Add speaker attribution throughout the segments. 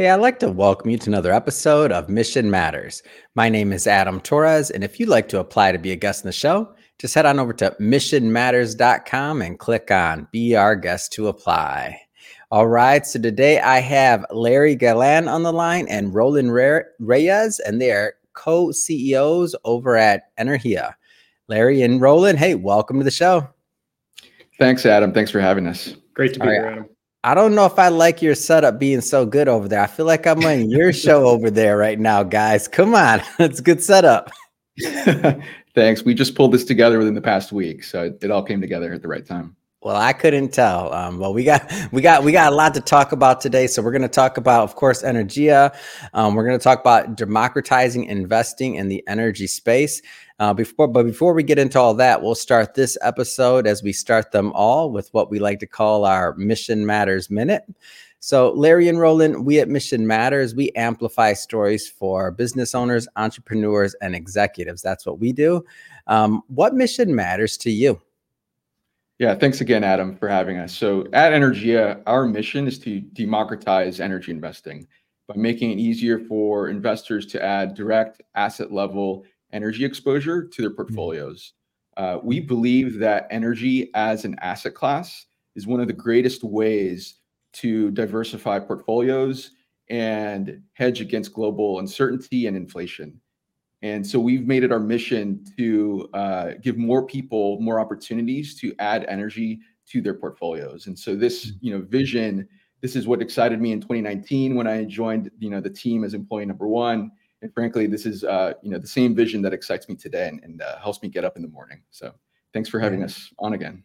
Speaker 1: Hey, I'd like to welcome you to another episode of Mission Matters. My name is Adam Torres, and if you'd like to apply to be a guest in the show, just head on over to missionmatters.com and click on Be Our Guest to apply. All right, so today I have Larry Galan on the line and Roland Reyes, and they are co-CEOs over at Energia. Larry and Roland, hey, welcome to the show.
Speaker 2: Thanks, Adam. Thanks for having us.
Speaker 3: Great to be here, Adam.
Speaker 1: I don't know if I like your setup being so good over there. I feel like I'm on your show over there right now, guys. Come on. It's a good setup.
Speaker 2: Thanks. We just pulled this together within the past week, so it all came together at the right time.
Speaker 1: Well, I couldn't tell. Well, we got a lot to talk about today. So we're going to talk about, of course, Energia. We're going to talk about democratizing investing in the energy space. Before we get into all that, we'll start this episode, as we start them all, with what we like to call our Mission Matters Minute. So Larry and Roland, we at Mission Matters, we amplify stories for business owners, entrepreneurs, and executives. That's what we do. What mission matters to you?
Speaker 2: Yeah, thanks again, Adam, for having us. So at Energia, our mission is to democratize energy investing by making it easier for investors to add direct asset level energy exposure to their portfolios. We believe that energy as an asset class is one of the greatest ways to diversify portfolios and hedge against global uncertainty and inflation. And so we've made it our mission to give more people more opportunities to add energy to their portfolios. And so this, vision, this is what excited me in 2019 when I joined, the team as employee number one. And frankly, this is, the same vision that excites me today and helps me get up in the morning. So thanks for having us on again.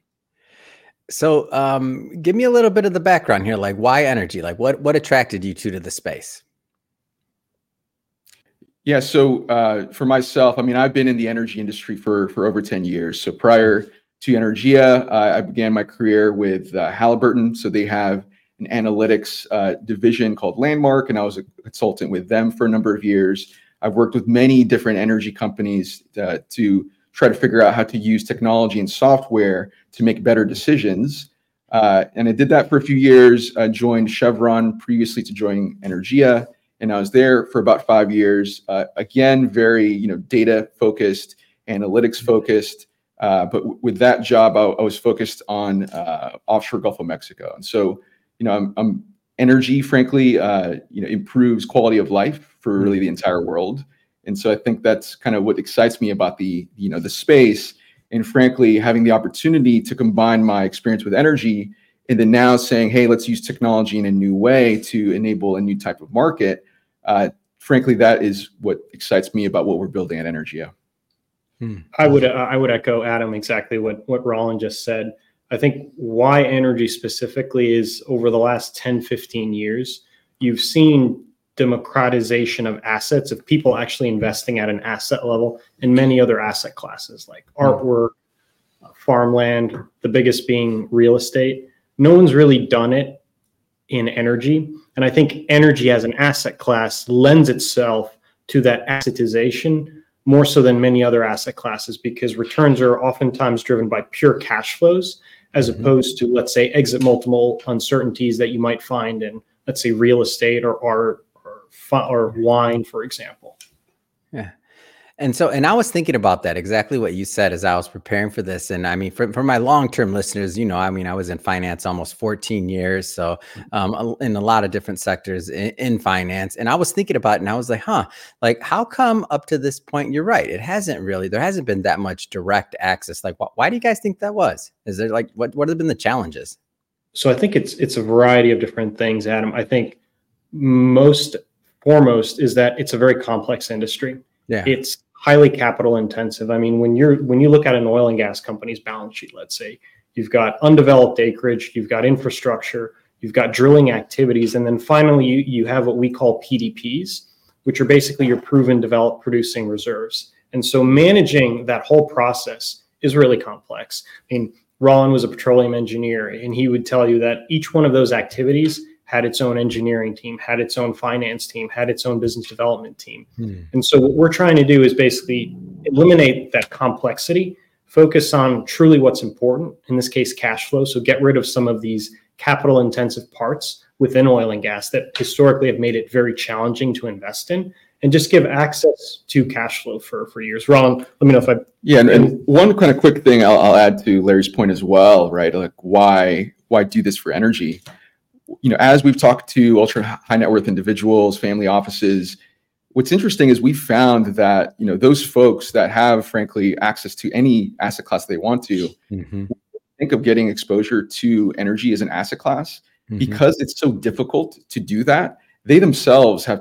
Speaker 1: So give me a little bit of the background here. Like, why energy? Like, what attracted you to the space?
Speaker 2: Yeah, so for myself, I've been in the energy industry for over 10 years. So prior to Energia, I began my career with Halliburton. So they have an analytics division called Landmark, and I was a consultant with them for a number of years. I've worked with many different energy companies to try to figure out how to use technology and software to make better decisions. And I did that for a few years. I joined Chevron previously to joining Energia. And I was there for about 5 years. Again, very data focused, analytics focused. But with that job, I was focused on offshore Gulf of Mexico. And so, energy, frankly, improves quality of life for really the entire world. And so I think that's kind of what excites me about the space. And frankly, having the opportunity to combine my experience with energy and then now saying, hey, let's use technology in a new way to enable a new type of market. Frankly, that is what excites me about what we're building at Energia.
Speaker 3: I would echo, Adam, exactly what Roland just said. I think why energy specifically is over the last 10, 15 years, you've seen democratization of assets, of people actually investing at an asset level in many other asset classes like artwork, farmland, the biggest being real estate. No one's really done it in energy. And I think energy as an asset class lends itself to that assetization more so than many other asset classes, because returns are oftentimes driven by pure cash flows, as opposed to, let's say, exit multiple uncertainties that you might find in, let's say, real estate or art or wine, for example.
Speaker 1: Yeah. And I was thinking about that, exactly what you said as I was preparing for this. And for my long-term listeners, I was in finance almost 14 years. So in a lot of different sectors in finance. And I was thinking about it and I was like, how come up to this point, you're right, there hasn't been that much direct access. Like, why do you guys think that was? Is there what have been the challenges?
Speaker 3: So I think it's a variety of different things, Adam. I think most foremost is that it's a very complex industry.
Speaker 1: Yeah.
Speaker 3: It's highly capital intensive. When you look at an oil and gas company's balance sheet, let's say, you've got undeveloped acreage, you've got infrastructure, you've got drilling activities, and then finally you have what we call PDPs, which are basically your proven developed producing reserves. And so managing that whole process is really complex. Roland was a petroleum engineer, and he would tell you that each one of those activities had its own engineering team, had its own finance team, had its own business development team. And so what we're trying to do is basically eliminate that complexity, focus on truly what's important, in this case, cash flow. So get rid of some of these capital intensive parts within oil and gas that historically have made it very challenging to invest in, and just give access to cash flow for years. Ron, let me know if I...
Speaker 2: Yeah, and one kind of quick thing I'll add to Larry's point as well, right? Like why do this for energy? As we've talked to ultra high net worth individuals, family offices, what's interesting is we found that, those folks that have, frankly, access to any asset class they want to, think of getting exposure to energy as an asset class, because it's so difficult to do that. They themselves had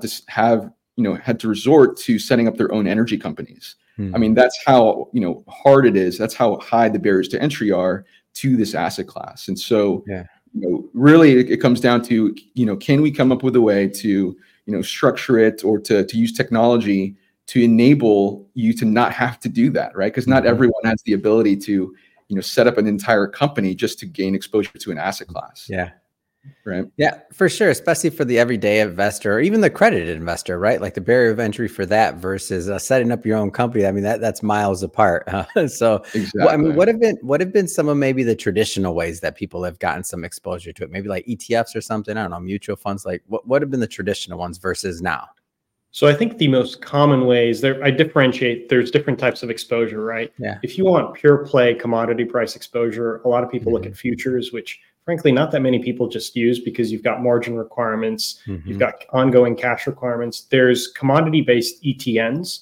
Speaker 2: to resort to setting up their own energy companies. I mean, that's how, hard it is. That's how high the barriers to entry are to this asset class. And so, really it comes down to, can we come up with a way to, structure it or to use technology to enable you to not have to do that, right? Because not everyone has the ability to, set up an entire company just to gain exposure to an asset class.
Speaker 1: Yeah.
Speaker 2: Right.
Speaker 1: Yeah, for sure. Especially for the everyday investor or even the accredited investor, right? Like the barrier of entry for that versus setting up your own company. I mean, that's miles apart. So,
Speaker 2: exactly.
Speaker 1: what have been some of maybe the traditional ways that people have gotten some exposure to it? Maybe like ETFs or something. I don't know, mutual funds. Like what have been the traditional ones versus now?
Speaker 3: So I think the most common ways I differentiate, there's different types of exposure, right?
Speaker 1: Yeah.
Speaker 3: If you want pure play commodity price exposure, a lot of people look at futures, which frankly, not that many people just use because you've got margin requirements, you've got ongoing cash requirements. There's commodity-based ETNs,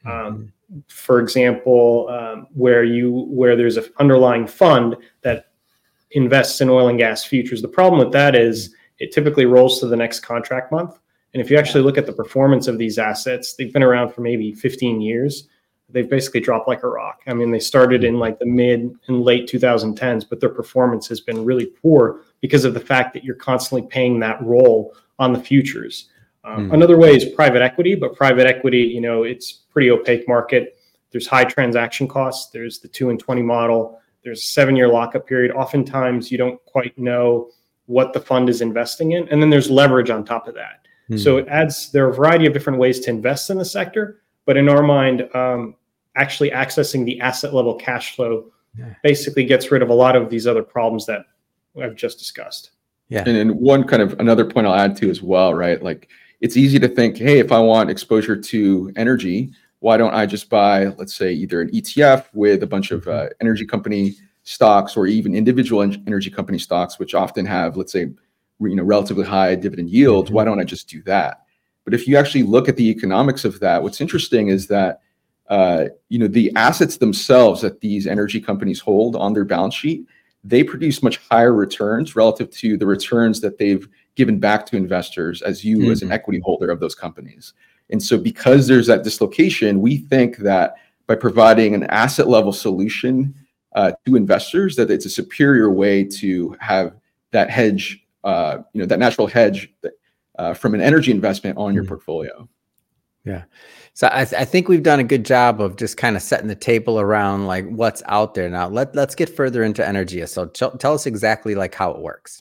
Speaker 3: for example, where there's an underlying fund that invests in oil and gas futures. The problem with that is it typically rolls to the next contract month. And if you actually look at the performance of these assets, they've been around for maybe 15 years. They've basically dropped like a rock. I mean, they started in like the mid and late 2010s, but their performance has been really poor because of the fact that you're constantly paying that roll on the futures. Another way is private equity, but private equity, it's pretty opaque market. There's high transaction costs. There's the 2 and 20 model. There's a 7-year lockup period. Oftentimes you don't quite know what the fund is investing in. And then there's leverage on top of that. So there are a variety of different ways to invest in the sector, but in our mind, actually accessing the asset level cash flow basically gets rid of a lot of these other problems that I've just discussed.
Speaker 1: Yeah.
Speaker 2: And then another point I'll add to as well, right? Like it's easy to think, hey, if I want exposure to energy, why don't I just buy, let's say, either an ETF with a bunch of energy company stocks or even individual energy company stocks, which often have, let's say, relatively high dividend yields. Why don't I just do that? But if you actually look at the economics of that, what's interesting is that, the assets themselves that these energy companies hold on their balance sheet, they produce much higher returns relative to the returns that they've given back to investors as an equity holder of those companies. And so because there's that dislocation, we think that by providing an asset level solution to investors, that it's a superior way to have that hedge, that natural hedge from an energy investment on your portfolio.
Speaker 1: Yeah. So I think we've done a good job of just kind of setting the table around like what's out there now. Let's get further into Energia. So tell us exactly like how it works.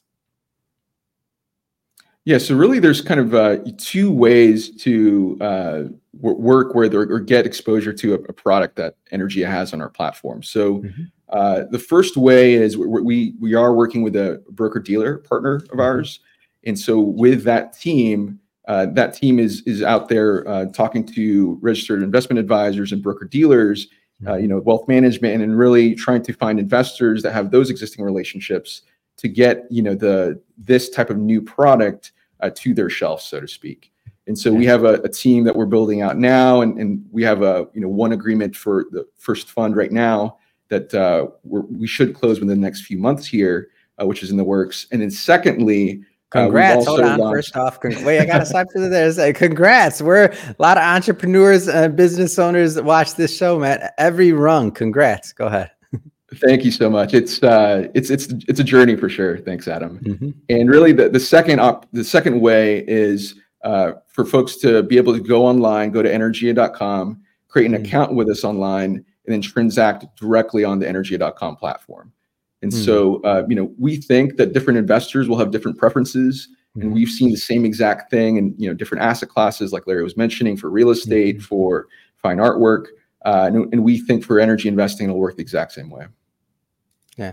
Speaker 2: Yeah. So really there's kind of 2 ways to work with or get exposure to a product that Energia has on our platform. So the first way is we are working with a broker dealer partner of ours. And so with that team is out there talking to registered investment advisors and broker dealers, wealth management, and really trying to find investors that have those existing relationships to get, this type of new product to their shelf, so to speak. And so we have a team that we're building out now, and we have one agreement for the first fund right now that we should close within the next few months here, which is in the works. And then secondly,
Speaker 1: congrats. Hold on. First off, wait, I got to stop to there. Say congrats. We're a lot of entrepreneurs and business owners that watch this show, man. Every rung. Congrats. Go ahead.
Speaker 2: Thank you so much. It's a journey for sure. Thanks, Adam. And really the second way is for folks to be able to go online, go to energia.com, create an account with us online, and then transact directly on the energia.com platform. And so, we think that different investors will have different preferences, and we've seen the same exact thing in, different asset classes, like Larry was mentioning, for real estate, for fine artwork. And we think for energy investing, it'll work the exact same way.
Speaker 1: Yeah.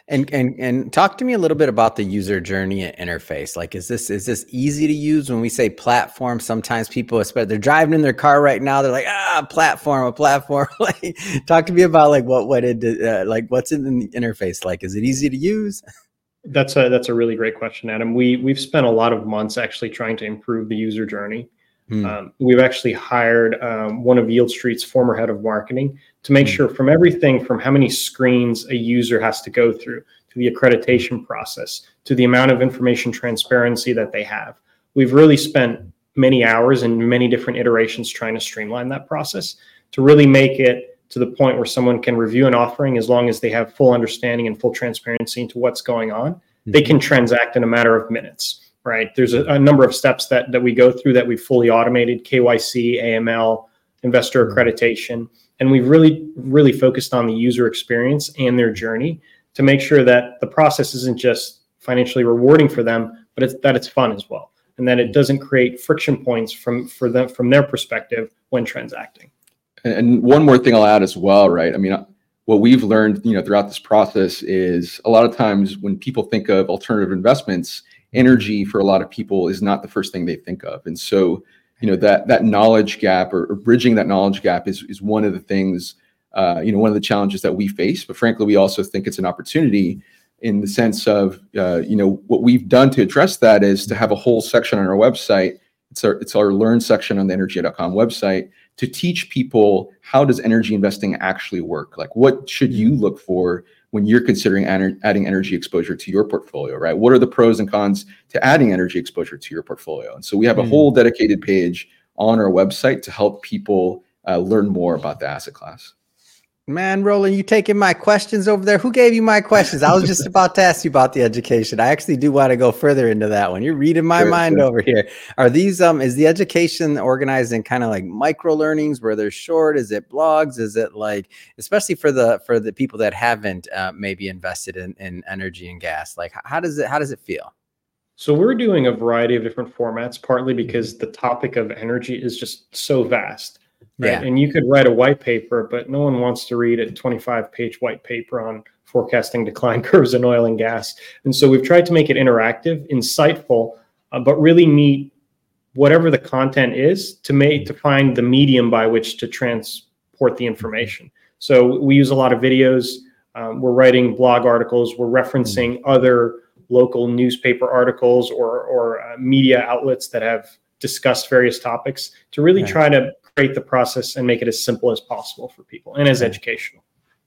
Speaker 1: And talk to me a little bit about the user journey and interface. Like, is this easy to use? When we say platform, sometimes people, especially they're driving in their car right now, they're like, a platform. Like, talk to me about like what it like what's in the interface like. Is it easy to use?
Speaker 3: That's a really great question, Adam. We've spent a lot of months actually trying to improve the user journey. We've actually hired one of Yield Street's former head of marketing to make sure from everything from how many screens a user has to go through, to the accreditation process, to the amount of information transparency that they have. We've really spent many hours and many different iterations trying to streamline that process to really make it to the point where someone can review an offering as long as they have full understanding and full transparency into what's going on. They can transact in a matter of minutes. Right. There's a number of steps that we go through that we've fully automated: KYC, AML, investor accreditation. And we've really focused on the user experience and their journey to make sure that the process isn't just financially rewarding for them, but it's fun as well. And that it doesn't create friction points from their perspective when transacting.
Speaker 2: And one more thing I'll add as well, right? I mean, what we've learned, throughout this process is a lot of times when people think of alternative investments, energy for a lot of people is not the first thing they think of. And so, that knowledge gap or bridging that knowledge gap is one of the things, one of the challenges that we face. But frankly, we also think it's an opportunity in the sense of, what we've done to address that is to have a whole section on our website. It's our Learn section on the energia.com website to teach people, how does energy investing actually work? Like, what should you look for when you're considering adding energy exposure to your portfolio, right? What are the pros and cons to adding energy exposure to your portfolio? And so we have a whole dedicated page on our website to help people learn more about the asset class.
Speaker 1: Man, Roland, you taking my questions over there? Who gave you my questions? I was just about to ask you about the education. I actually do want to go further into that one. You're reading my mind over here. Are these, is the education organized in kind of like micro learnings where they're short? Is it blogs? Is it like, especially for the people that haven't maybe invested in energy and gas? Like, how does it feel?
Speaker 3: So we're doing a variety of different formats, partly because the topic of energy is just so vast. Right. Yeah. And you could write a white paper, but no one wants to read a 25-page white paper on forecasting decline curves in oil and gas. And so we've tried to make it interactive, insightful, but really meet whatever the content is to find the medium by which to transport the information. So we use a lot of videos. We're writing blog articles. We're referencing other local newspaper articles or media outlets that have discussed various topics to really try to create the process and make it as simple as possible for people and as educational.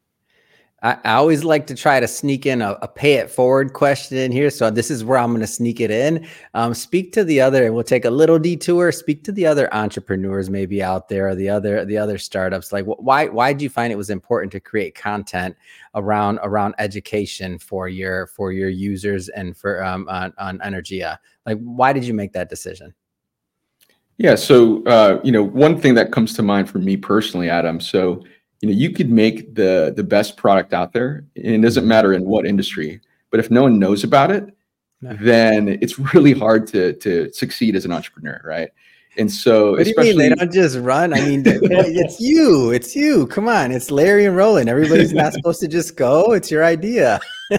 Speaker 1: I always like to try to sneak in a pay it forward question in here. So this is where I'm going to sneak it in. Speak to the other, and we'll take a little detour. Speak to the other entrepreneurs maybe out there, or the other startups. Like, why did you find it was important to create content around education for your users and for on Energia? Like, why did you make that decision?
Speaker 2: Yeah. So, one thing that comes to mind for me personally, Adam, so, you could make the best product out there, and it doesn't matter in what industry, but if no one knows about it, then it's really hard to succeed as an entrepreneur. Right. And so,
Speaker 1: what do you mean they don't just run? I mean, it's you. Come on. It's Larry and Roland. Everybody's not supposed to just go. It's your idea.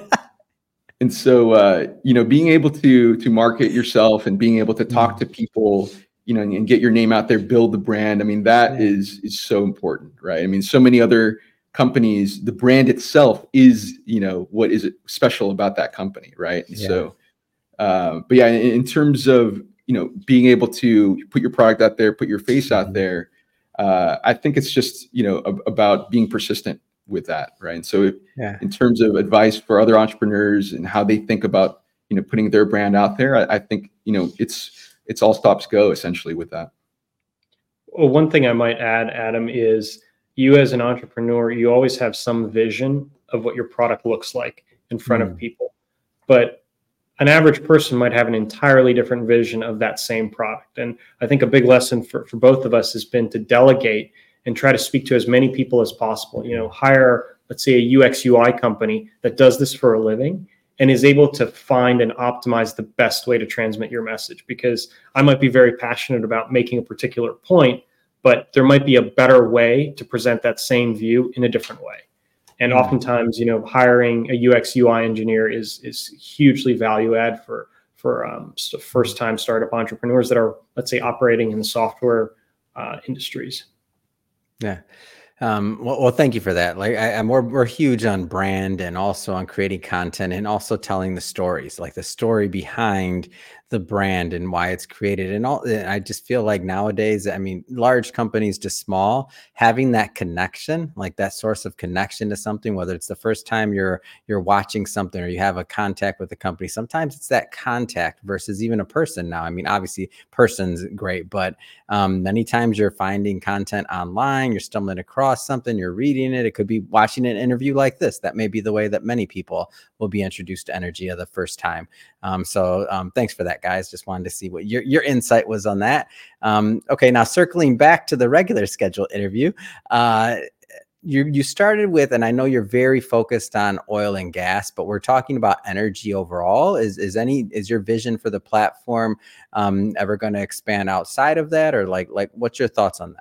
Speaker 2: And so, being able to market yourself and being able to talk to people, and get your name out there, build the brand. I mean, that is so important, right? I mean, so many other companies, the brand itself is, what is it special about that company, right? And so, but yeah, in terms of, being able to put your product out there, put your face out there, I think it's just, about being persistent with that, right? And so in terms of advice for other entrepreneurs and how they think about, putting their brand out there, I think, it's all stops go essentially with that.
Speaker 3: Well, one thing I might add, Adam, is you as an entrepreneur, you always have some vision of what your product looks like in front of people. But an average person might have an entirely different vision of that same product. And I think a big lesson for both of us has been to delegate and try to speak to as many people as possible. Hire, let's say, a UX UI company that does this for a living and is able to find and optimize the best way to transmit your message. Because I might be very passionate about making a particular point, but there might be a better way to present that same view in a different way. And oftentimes, hiring a UX UI engineer is hugely value add for first time startup entrepreneurs that are, let's say, operating in the software industries.
Speaker 1: Yeah. Well, thank you for that. Like, we're huge on brand and also on creating content and also telling the stories, like the story behind the brand and why it's created and all. And I just feel like nowadays, I mean, large companies to small, having that connection, like that source of connection to something, whether it's the first time you're watching something or you have a contact with the company, sometimes it's that contact versus even a person now. I mean, obviously person's great, but many times you're finding content online, you're stumbling across something, you're reading it. It could be watching an interview like this. That may be the way that many people will be introduced to Energia the first time. So thanks for that, guys. Just wanted to see what your insight was on that. Okay, now circling back to the regular scheduled interview, you started with, and I know you're very focused on oil and gas, but we're talking about energy overall. Is your vision for the platform ever going to expand outside of that, or like what's your thoughts on that?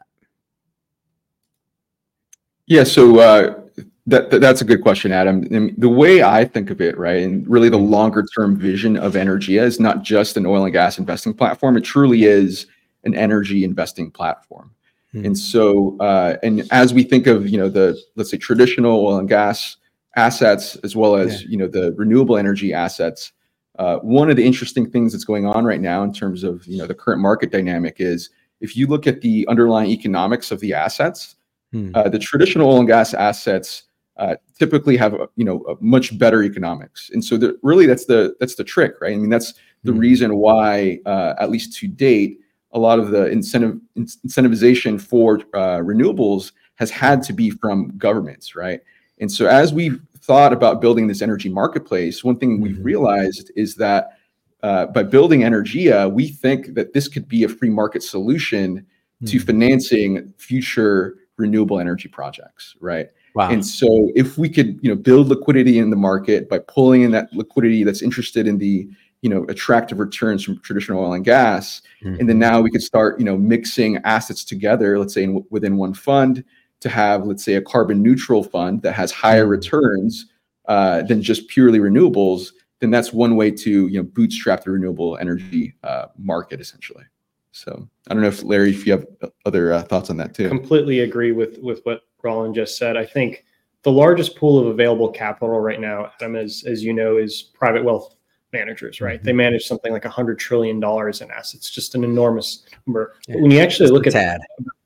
Speaker 2: Yeah, so that's a good question, Adam. And the way I think of it, right, and really the longer term vision of Energia is not just an oil and gas investing platform. It truly is an energy investing platform. And so, and as we think of, let's say traditional oil and gas assets, as well as, the renewable energy assets, one of the interesting things that's going on right now in terms of, the current market dynamic is if you look at the underlying economics of the assets, the traditional oil and gas assets typically have, a much better economics. And so really that's the trick, right? I mean, that's the reason why, at least to date, a lot of the incentivization for renewables has had to be from governments, right? And so as we've thought about building this energy marketplace, one thing we've realized is that by building Energia, we think that this could be a free market solution to financing future renewable energy projects, right?
Speaker 1: Wow.
Speaker 2: And so if we could, build liquidity in the market by pulling in that liquidity that's interested in the, attractive returns from traditional oil and gas, and then now we could start, mixing assets together, let's say within one fund to have, let's say, a carbon neutral fund that has higher returns than just purely renewables, then that's one way to, bootstrap the renewable energy market essentially. So I don't know if Larry, if you have other thoughts on that too.
Speaker 3: Completely agree with what Roland just said. I think the largest pool of available capital right now, Adam, as you know, is private wealth managers, right? They manage something like $100 trillion in assets, just an enormous number. But when you actually look at that,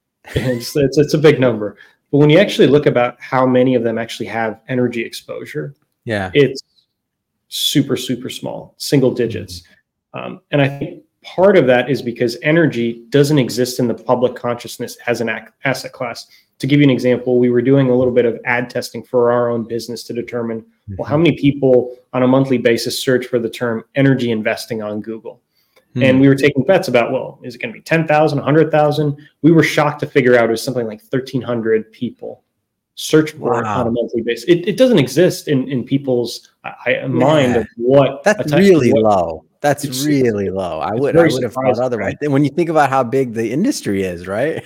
Speaker 3: it's a big number. But when you actually look about how many of them actually have energy exposure, it's super, super small, single digits. And I think part of that is because energy doesn't exist in the public consciousness as an asset class. To give you an example, we were doing a little bit of ad testing for our own business to determine, well, how many people on a monthly basis search for the term energy investing on Google? And we were taking bets about, well, is it going to be 10,000, 100,000? We were shocked to figure out it was something like 1,300 people search for it on a monthly basis. It doesn't exist in people's mind of what.
Speaker 1: That's really low. That's really low. I would have thought otherwise. Right? When you think about how big the industry is, right?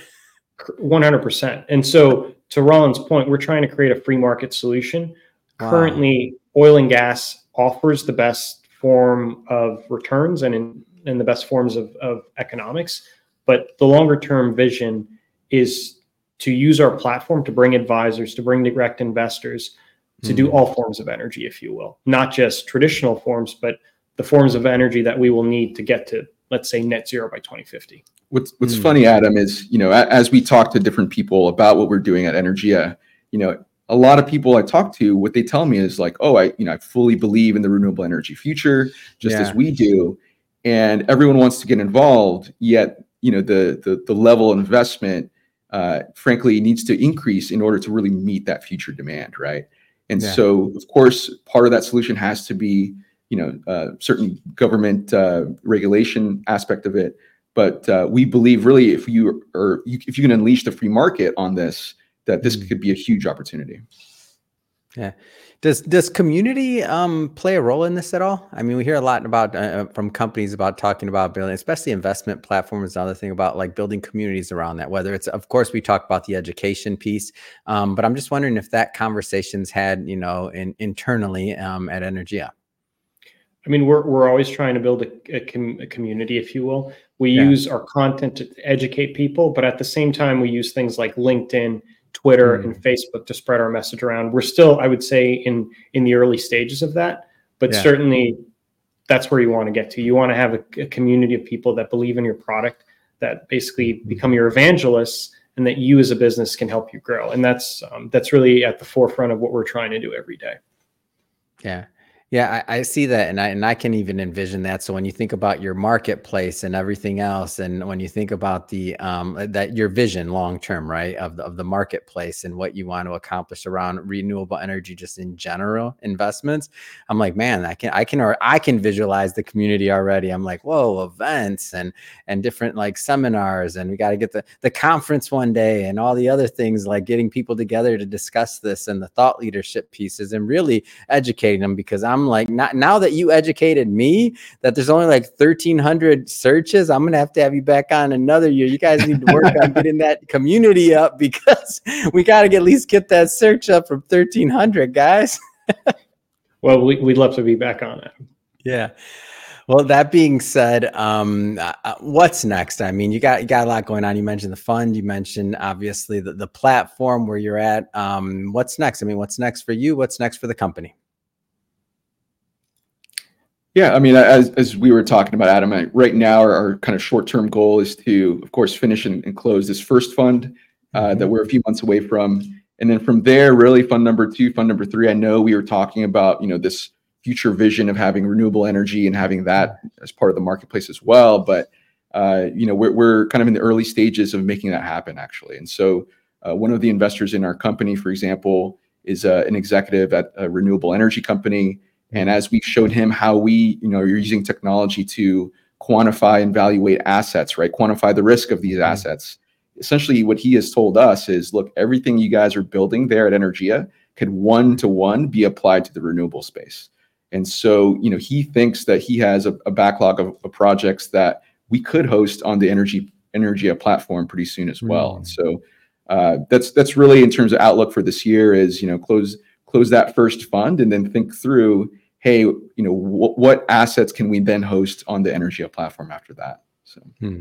Speaker 3: 100%. And so to Roland's point, we're trying to create a free market solution. Wow. Currently, oil and gas offers the best form of returns and the best forms of economics. But the longer term vision is to use our platform to bring advisors, to bring direct investors, to do all forms of energy, if you will, not just traditional forms, but the forms of energy that we will need to get to, let's say, net zero by 2050.
Speaker 2: What's funny, Adam, is, as we talk to different people about what we're doing at Energia, a lot of people I talk to, what they tell me is like, oh, I fully believe in the renewable energy future, just as we do. And everyone wants to get involved, yet, the level of investment, frankly, needs to increase in order to really meet that future demand, right? And so, of course, part of that solution has to be, certain government regulation aspect of it. But we believe really if you can unleash the free market on this, that this could be a huge opportunity.
Speaker 1: Yeah. Does community play a role in this at all? I mean, we hear a lot about from companies about talking about building, especially investment platforms. Another thing about like building communities around that. Whether it's, of course, we talk about the education piece, but I'm just wondering if that conversation's had, internally at Energia.
Speaker 3: I mean, we're always trying to build a community, if you will. We
Speaker 1: Yeah.
Speaker 3: use our content to educate people, but at the same time, we use things like LinkedIn, Twitter, and Facebook to spread our message around. We're still, I would say, in the early stages of that, but
Speaker 1: Yeah.
Speaker 3: certainly that's where you want to get to. You want to have a community of people that believe in your product, that basically become your evangelists, and that you as a business can help you grow. And that's really at the forefront of what we're trying to do every day.
Speaker 1: Yeah. Yeah, I see that, and I can even envision that. So when you think about your marketplace and everything else, and when you think about the that your vision long term, right, of the marketplace and what you want to accomplish around renewable energy, just in general investments, I'm like, man, I can visualize the community already. I'm like, whoa, events and different like seminars, and we got to get the conference one day, and all the other things like getting people together to discuss this, and the thought leadership pieces, and really educating them, because I'm like, not now that you educated me that there's only like 1,300 searches, I'm gonna have to have you back on another year. You guys need to work on getting that community up, because we got to at least get that search up from 1,300, guys.
Speaker 3: Well, we'd love to be back on it.
Speaker 1: Yeah. Well, that being said, what's next? I mean, you got a lot going on. You mentioned the fund. You mentioned obviously the platform where you're at. What's next? I mean, what's next for you? What's next for the company?
Speaker 2: Yeah, I mean, as we were talking about, Adam, right now our kind of short-term goal is to, of course, finish and close this first fund that we're a few months away from. And then from there, really fund number 2, fund number 3, I know we were talking about, this future vision of having renewable energy and having that as part of the marketplace as well. But, we're kind of in the early stages of making that happen, actually. And so one of the investors in our company, for example, is an executive at a renewable energy company. And as we showed him how we, are using technology to quantify and evaluate assets, right? Quantify the risk of these assets. Essentially, what he has told us is, look, everything you guys are building there at Energia could one-to-one be applied to the renewable space. And so, he thinks that he has a backlog of projects that we could host on the Energia platform pretty soon as well. And so that's really, in terms of outlook for this year, is, close that first fund and then think through, hey, what assets can we then host on the Energia platform after that? So.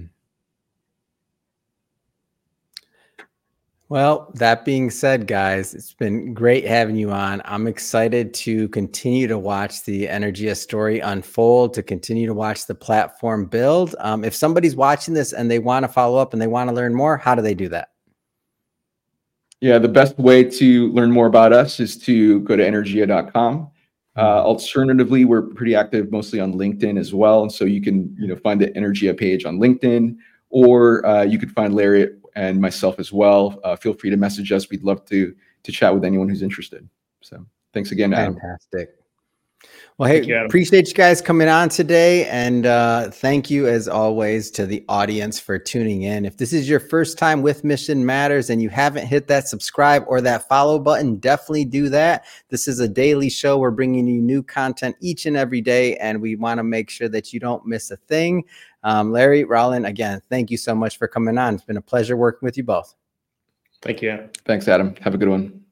Speaker 1: Well, that being said, guys, it's been great having you on. I'm excited to continue to watch the Energia story unfold, to continue to watch the platform build. If somebody's watching this and they want to follow up and they want to learn more, how do they do that? Yeah,
Speaker 2: the best way to learn more about us is to go to energia.com. Alternatively, we're pretty active mostly on LinkedIn as well. And so you can, find the Energia page on LinkedIn, or you could find Larry and myself as well. Feel free to message us. We'd love to chat with anyone who's interested. So thanks again, Adam.
Speaker 1: Fantastic. Well, hey, appreciate you guys coming on today. And thank you, as always, to the audience for tuning in. If this is your first time with Mission Matters and you haven't hit that subscribe or that follow button, definitely do that. This is a daily show. We're bringing you new content each and every day, and we want to make sure that you don't miss a thing. Larry, Roland, again, thank you so much for coming on. It's been a pleasure working with you both.
Speaker 3: Thank you, Adam.
Speaker 2: Thanks, Adam. Have a good one.